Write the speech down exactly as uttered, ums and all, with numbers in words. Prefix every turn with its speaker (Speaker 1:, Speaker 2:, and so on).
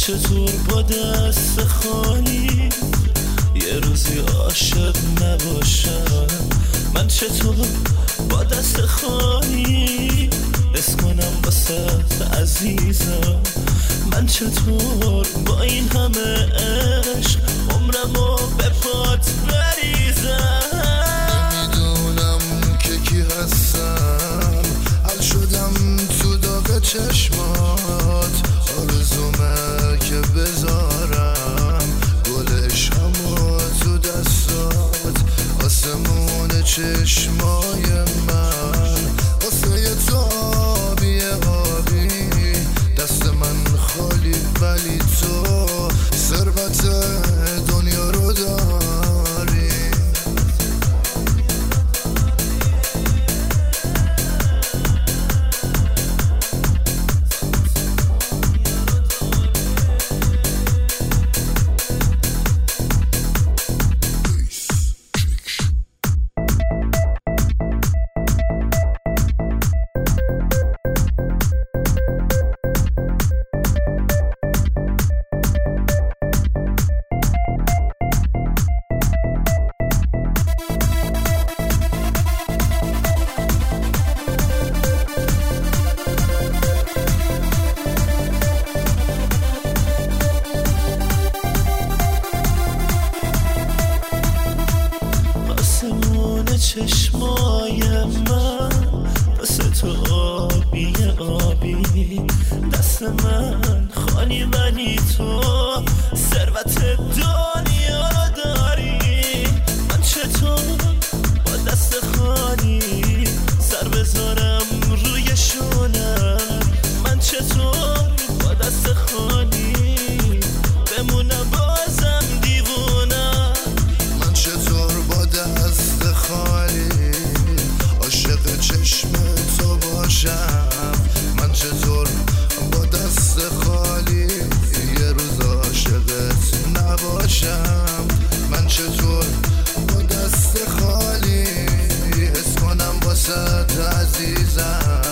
Speaker 1: چطور با دست خالی یه روزی عاشق نباشم؟ من چطور با دست خالی حس کنم واسه عزیزم؟ من چطور با این همه عشق عمرمو به پات بریزم؟
Speaker 2: نمیدونم که کی هستم، حل شدم تو داغ چشمات. آرزومه که بذارم گل عشقمو تو دستات. آسمون چشمای من واسه یه تو آبی آبی، دست من خالی ولی تو ثروت دنیا رو داری.
Speaker 1: چشمای من واسه تو آبی آبی، دست من خالی ولی تو ثروت دنیا رو داری. من چطور با دست خالی سر بذارم روی شونم؟ من چطور با دست خالی بمونم بازم دیوونم؟
Speaker 2: من چطور با دست خالی عاشق چشم تو باشم؟ من چطور با دست خالی یه روز عاشقت نباشم؟ من چطور با دست خالی حس کنم واسه عزیزم؟